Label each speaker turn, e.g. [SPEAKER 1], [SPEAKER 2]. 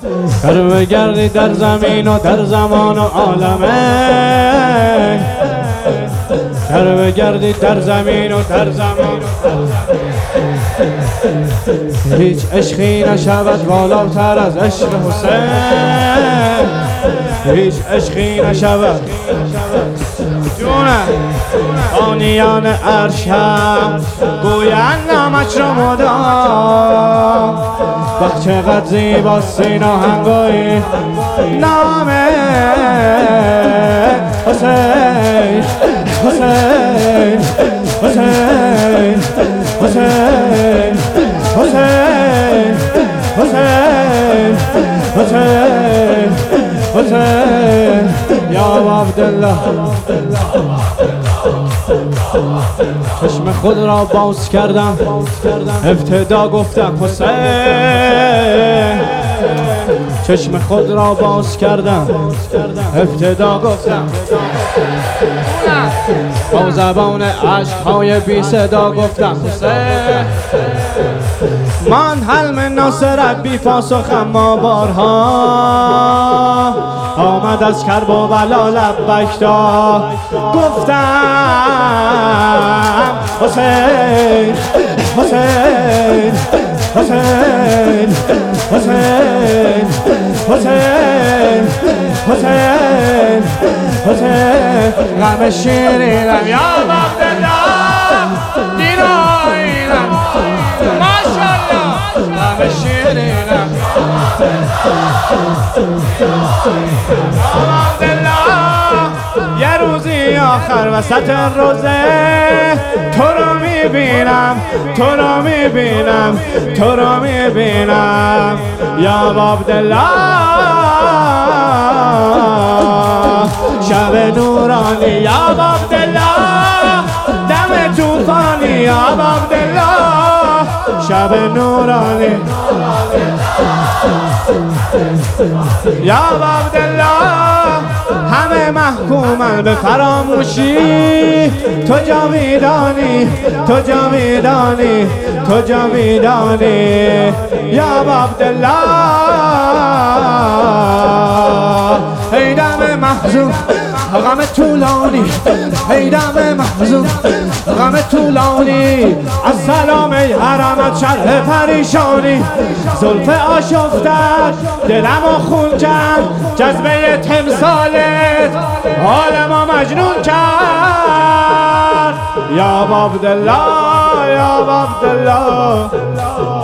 [SPEAKER 1] در بگردی در زمین و در زمان و عالمه، در بگردی در زمین و در زمان هیچ عشقی نشود بالاتر از عشق حسین، هیچ عشقی نشود آنیان عرشم گویند نامش را مدام، وقت چقدر زیباست این آهنگای نامه حسین حسین حسین حسین حسین حسین حسین حسین یا عبدالله. چشم خود را باز کردم ابتدا گفتم حسین، چشم خود را باز کردم ابتدا گفتم، با زبان عشقهای بی صدا گفتم حسین. من حلم ناصرت بی پاسخ اما بارها آمد از کرب و بلا لبک دا گفتم حسین حسین حسین حسین حسین حسین حسین غم شیرینم یا عبدالله دیرایینم ماشاءالله غم شیرینم یا عبدالله. یه روزی آخر وسط روزه تو رو میبینم تو رو میبینم تو رو میبینم یا عبدالله. شب نورانی یا عبدالله، دم توفانی یا عبدالله، شب نورانی یا عبدالله. همه محکومن به فراموشی تو جا میدانی تو جا میدانی تو جا میدانی یا عبدالله. ای دم محزون غم طولانی، ای دم محزون غم طولانی، از سلام حرمت شرح پریشانی، زلف آشفتت دلمو خون کرد، جذبه تمثالت حال ما مجنون کرد یا عبدالله یا عبدالله.